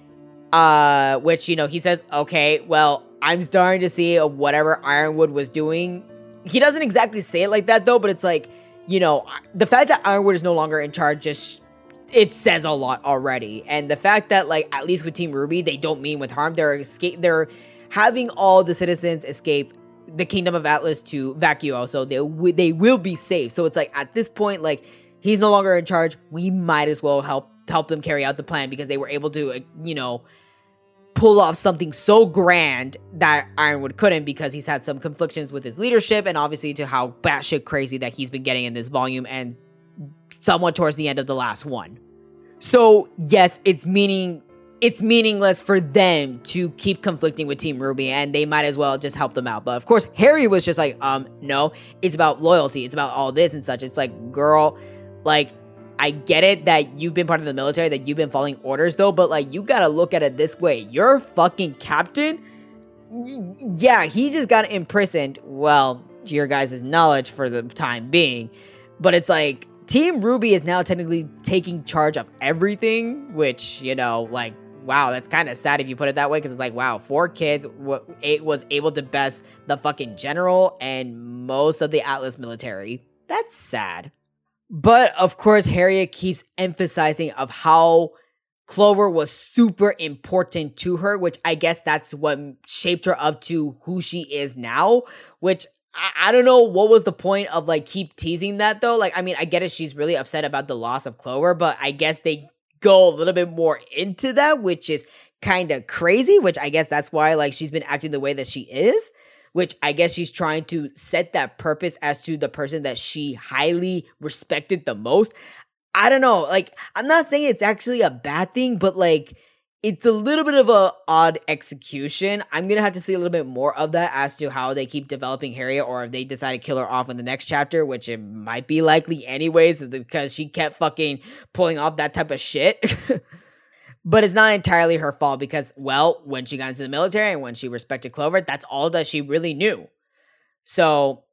Which, he says, okay, well, I'm starting to see whatever Ironwood was doing. He doesn't exactly say it like that, though, but it's like, the fact that Ironwood is no longer in charge it says a lot already. And the fact that, like, at least with Team RWBY, they don't mean with harm. They're having all the citizens escape the Kingdom of Atlas to Vacuo, so they will be safe. So it's like, at this point, like, he's no longer in charge. We might as well help them carry out the plan, because they were able to, pull off something so grand that Ironwood couldn't, because he's had some conflictions with his leadership, and obviously to how batshit crazy that he's been getting in this volume and somewhat towards the end of the last one. So yes, it's meaningless for them to keep conflicting with Team RWBY, and they might as well just help them out. But of course, Harry was just like, no, it's about loyalty, it's about all this and such. It's like, girl, like, I get it that you've been part of the military, that you've been following orders though, but like, you gotta look at it this way. Your fucking captain, yeah, he just got imprisoned, well, to your guys' knowledge for the time being, but it's like, Team RWBY is now technically taking charge of everything, which, like, wow, that's kind of sad if you put it that way, because it's like, wow, 4 kids was able to best the fucking general and most of the Atlas military. That's sad. But, of course, Harriet keeps emphasizing of how Clover was super important to her, which I guess that's what shaped her up to who she is now, which I don't know what was the point of, like, keep teasing that, though. Like, I mean, I get it, she's really upset about the loss of Clover, but I guess they go a little bit more into that, which is kind of crazy, which I guess that's why, like, she's been acting the way that she is, which I guess she's trying to set that purpose as to the person that she highly respected the most. I don't know, like, I'm not saying it's actually a bad thing, but, like, it's a little bit of a odd execution. I'm gonna have to see a little bit more of that as to how they keep developing Harriet, or if they decide to kill her off in the next chapter, which it might be likely anyways, because she kept fucking pulling off that type of shit. But it's not entirely her fault, because, well, when she got into the military and when she respected Clover, that's all that she really knew. So,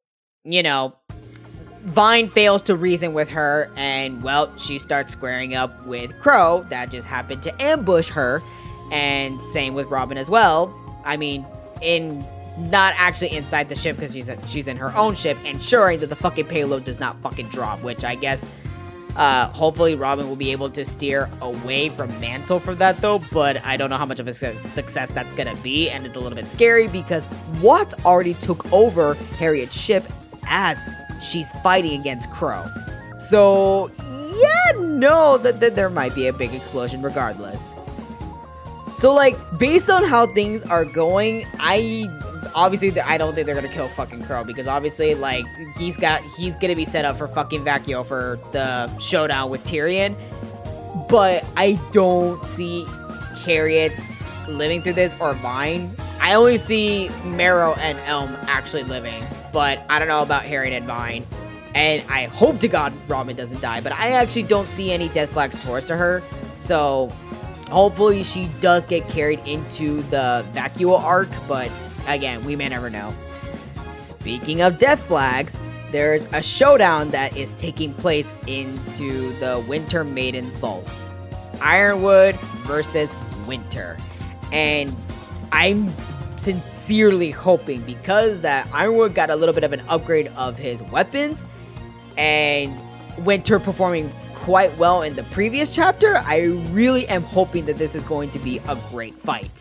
Vine fails to reason with her, and, well, she starts squaring up with Crow, that just happened to ambush her, and same with Robin as well. I mean, not actually inside the ship, because she's in her own ship, ensuring that the fucking payload does not fucking drop, which I guess, hopefully Robin will be able to steer away from Mantle for that, though, but I don't know how much of a success that's gonna be, and it's a little bit scary, because Watt already took over Harriet's ship as she's fighting against Crow. So, yeah, no, that there might be a big explosion regardless. So, like, based on how things are going, I don't think they're gonna kill fucking Crow, because obviously, like, he's gonna be set up for fucking Vacuo for the showdown with Tyrion. But I don't see Harriet living through this, or Vine. I only see Marrow and Elm actually living, but I don't know about Harriet and Vine. And I hope to God Robin doesn't die, but I actually don't see any death flags towards to her. So hopefully she does get carried into the Vacuo arc, but again, we may never know. Speaking of death flags, there's a showdown that is taking place into the Winter Maiden's vault. Ironwood versus Winter. And I'm sincerely hoping, because that Ironwood got a little bit of an upgrade of his weapons, and Winter performing quite well in the previous chapter, I really am hoping that this is going to be a great fight.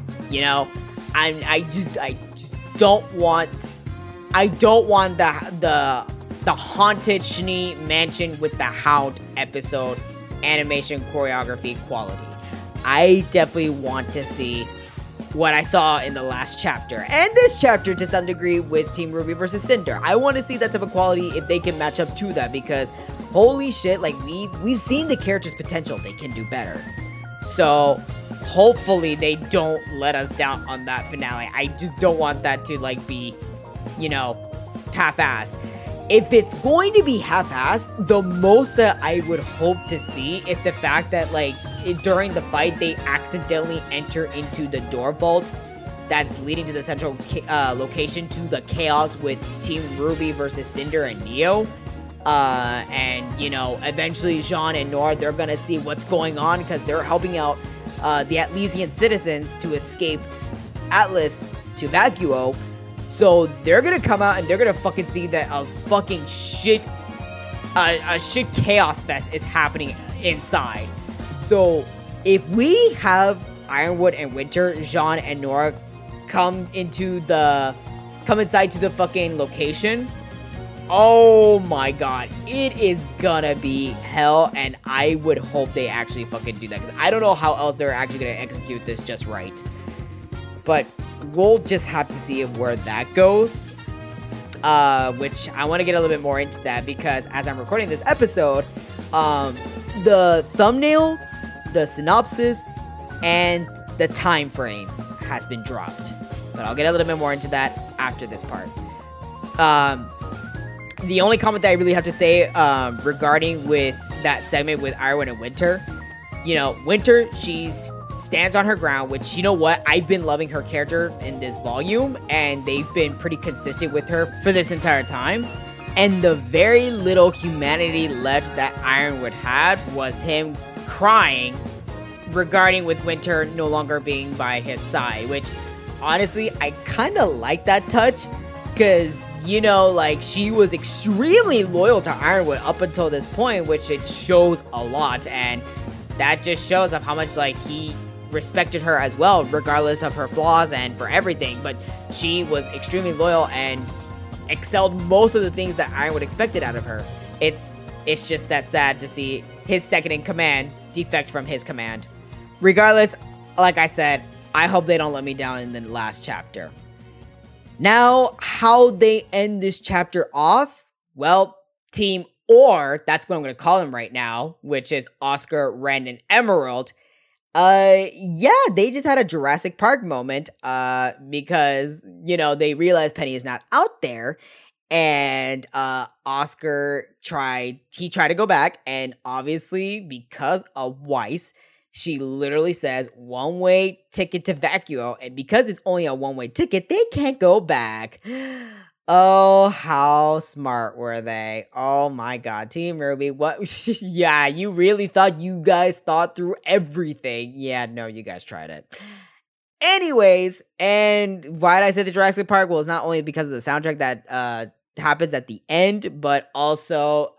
I just don't want the haunted Schnee mansion with the Hound episode animation choreography quality. I definitely want to see what I saw in the last chapter, and this chapter to some degree with Team RWBY versus Cinder. I want to see that type of quality if they can match up to that, because holy shit, like, we've seen the character's potential. They can do better. So hopefully they don't let us down on that finale. I just don't want that to like be, half-assed. If it's going to be half-assed, the most that I would hope to see is the fact that like during the fight they accidentally enter into the door vault that's leading to the central location to the chaos with Team Ruby versus Cinder and Neo. And eventually Jean and Nora, they're gonna see what's going on because they're helping out the Atlesian citizens to escape Atlas to Vacuo. So they're gonna come out and they're gonna fucking see that a fucking shit chaos fest is happening inside. So if we have Ironwood and Winter, Jean and Nora come inside to the fucking location, oh my god, it is gonna be hell, and I would hope they actually fucking do that, because I don't know how else they're actually gonna execute this just right. But we'll just have to see where that goes, which I want to get a little bit more into that, because as I'm recording this episode, the thumbnail, the synopsis, and the time frame has been dropped. But I'll get a little bit more into that after this part. The only comment that I really have to say regarding with that segment with Ironwood and Winter, Winter, she stands on her ground, which, you know what, I've been loving her character in this volume, and they've been pretty consistent with her for this entire time. And the very little humanity left that Ironwood had was him crying regarding with Winter no longer being by his side, which honestly I kind of like that touch, because she was extremely loyal to Ironwood up until this point, which it shows a lot, and that just shows of how much he respected her as well, regardless of her flaws and for everything. But she was extremely loyal and excelled most of the things that Ironwood expected out of her. It's just that sad to see his second in command defect from his command. Regardless, like I said, I hope they don't let me down in the last chapter. Now, how they end this chapter off? Well, Team Or, that's what I'm going to call them right now, which is Oscar, Ren, and Emerald. They just had a Jurassic Park moment, because, they realized Penny is not out there, and, Oscar tried to go back, and obviously, because of Weiss, she literally says, one-way ticket to Vacuo, and because it's only a one-way ticket, they can't go back. Oh, how smart were they? Oh my god, Team Ruby, what? Yeah, you really thought you guys thought through everything. Yeah, no, you guys tried it. Anyways, and why did I say the Jurassic Park? Well, it's not only because of the soundtrack that happens at the end, but also,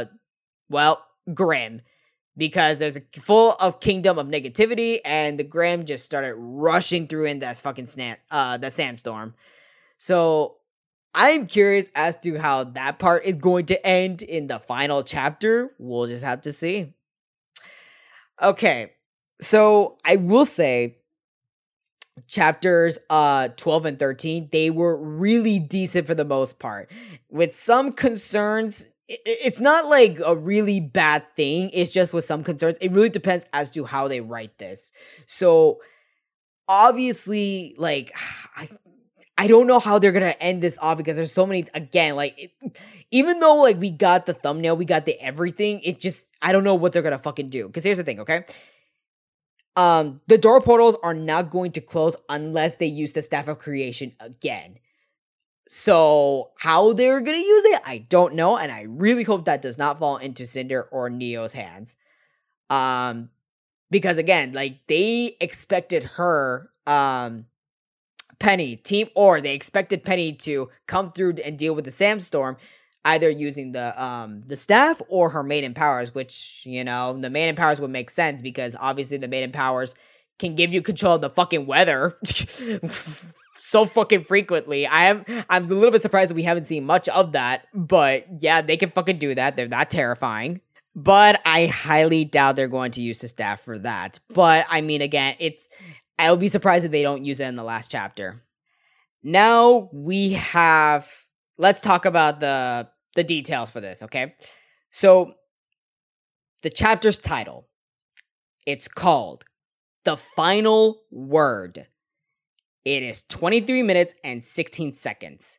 Grimm. Because there's a full of kingdom of negativity, and the Grimm just started rushing through in that fucking that sandstorm. So I'm curious as to how that part is going to end in the final chapter. We'll just have to see. Okay, so I will say chapters 12 and 13, they were really decent for the most part. With some concerns, it's not like a really bad thing. It's just with some concerns. It really depends as to how they write this. So obviously, I don't know how they're going to end this off, because there's so many, again, even though we got the thumbnail, we got the everything, I don't know what they're going to fucking do. Because here's the thing, okay? The door portals are not going to close unless they use the Staff of Creation again. So how they're going to use it, I don't know, and I really hope that does not fall into Cinder or Neo's hands. Because again, they expected her, Penny, Team Or, they expected Penny to come through and deal with the sandstorm, either using the staff or her maiden powers, which, the maiden powers would make sense, because obviously the maiden powers can give you control of the fucking weather. So fucking frequently. I'm a little bit surprised that we haven't seen much of that, but yeah, they can fucking do that. They're that terrifying. But I highly doubt they're going to use the staff for that. But I mean, again, I'll be surprised if they don't use it in the last chapter. Now let's talk about the details for this, okay? So the chapter's title, it's called the final word. It is 23 minutes and 16 seconds.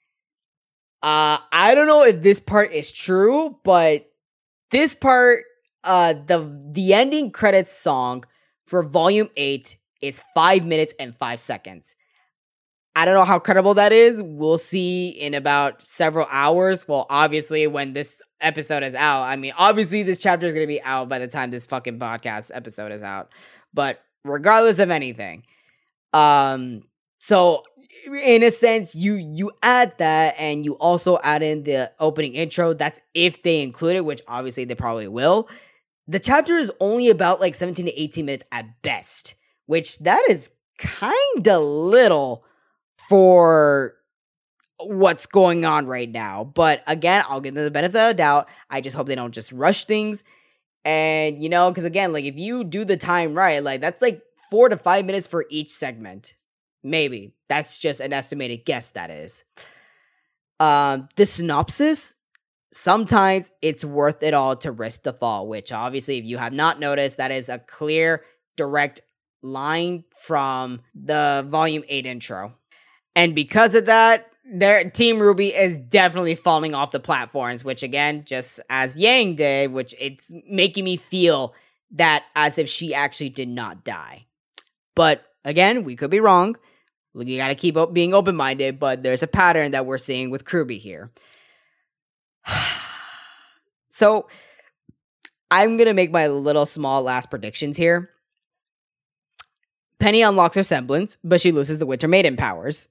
I don't know if this part is true, but this part, the ending credits song for Volume 8 is 5 minutes and 5 seconds. I don't know how credible that is. We'll see in about several hours. Well, obviously, when this episode is out. I mean, obviously, this chapter is going to be out by the time this fucking podcast episode is out. But regardless of anything, so in a sense, you add that, and you also add in the opening intro. That's if they include it, which obviously they probably will. The chapter is only about like 17 to 18 minutes at best, which that is kind of little for what's going on right now. But again, I'll give them the benefit of the doubt. I just hope they don't just rush things. And, you know, because again, like if you do the time right, like that's like 4 to 5 minutes for each segment. Maybe. That's just an estimated guess, that is. The synopsis, sometimes it's worth it all to risk the fall, which obviously, if you have not noticed, that is a clear, direct line from the Volume 8 intro. And because of that, their Team RWBY is definitely falling off the platforms, which again, just as Yang did, which it's making me feel that as if she actually did not die. But again, we could be wrong. You gotta keep being open-minded, but there's a pattern that we're seeing with Kyuubi here. So, I'm gonna make my little small last predictions here. Penny unlocks her semblance, but she loses the Winter Maiden powers.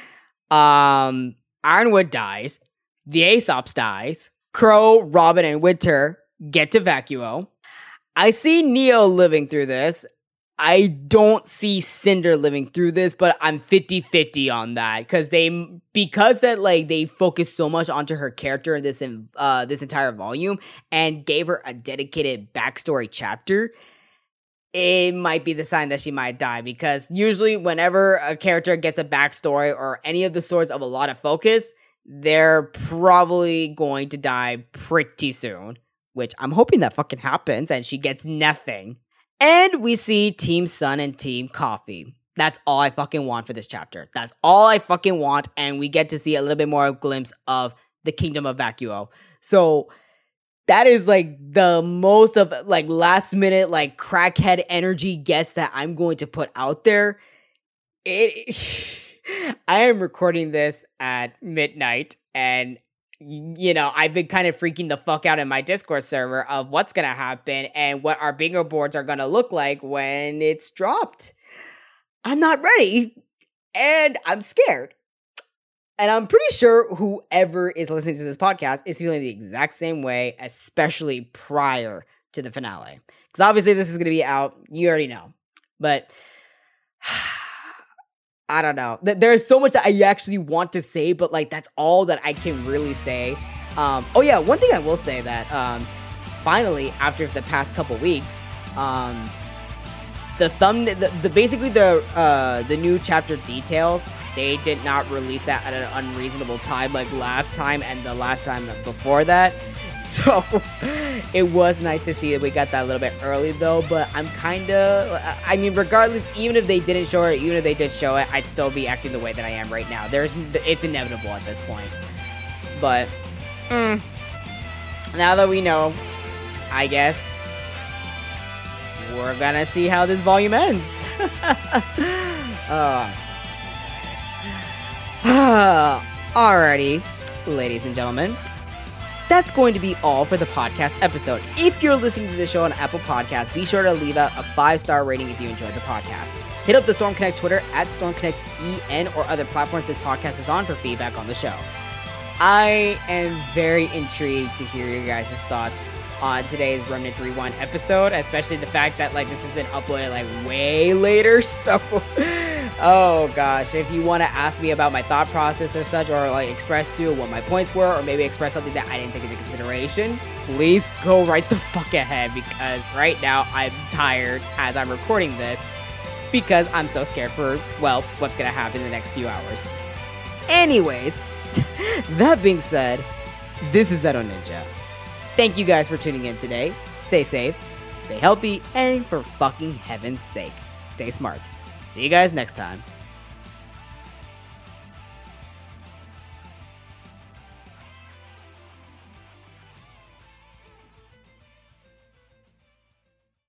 Ironwood dies. The Aesops dies. Crow, Robin, and Winter get to Vacuo. I see Neo living through this. I don't see Cinder living through this, but I'm 50-50 on that because they focused so much onto her character in this entire volume and gave her a dedicated backstory chapter. It might be the sign that she might die, because usually whenever a character gets a backstory or any of the sorts of a lot of focus, they're probably going to die pretty soon, which I'm hoping that fucking happens and she gets nothing. And we see Team Sun and Team Coffee. That's all I fucking want for this chapter. That's all I fucking want. And we get to see a little bit more glimpse of the Kingdom of Vacuo. So that is like the most of like last minute like crackhead energy guess that I'm going to put out there. I am recording this at midnight, and you know, I've been kind of freaking the fuck out in my Discord server of what's going to happen and what our bingo boards are going to look like when it's dropped. I'm not ready, and I'm scared. And I'm pretty sure whoever is listening to this podcast is feeling the exact same way, especially prior to the finale. Because obviously this is going to be out. You already know. But I don't know. There's so much that I actually want to say, but like that's all that I can really say. Oh yeah, one thing I will say that finally, after the past couple weeks, the new chapter details, they did not release that at an unreasonable time like last time and the last time before that. So it was nice to see that we got that a little bit early though, but I'm I mean, regardless, even if they didn't show it, even if they did show it, I'd still be acting the way that I am right now. It's inevitable at this point. But now that we know, I guess we're gonna see how this volume ends. Oh, I'm so tired. Alrighty, ladies and gentlemen. That's going to be all for the podcast episode. If you're listening to the show on Apple Podcasts, be sure to leave out a 5-star rating if you enjoyed the podcast. Hit up the Storm Connect Twitter at StormConnectEN or other platforms this podcast is on for feedback on the show. I am very intrigued to hear your guys' thoughts on today's Remnant Rewind episode, especially the fact that like this has been uploaded like way later. So, oh gosh, if you want to ask me about my thought process or such, or like express to what my points were, or maybe express something that I didn't take into consideration, please go right the fuck ahead, because right now I'm tired as I'm recording this because I'm so scared for, well, what's gonna happen in the next few hours. Anyways, that being said, this is Zeto Ninja. Thank you guys for tuning in today. Stay safe, stay healthy, and for fucking heaven's sake, stay smart. See you guys next time.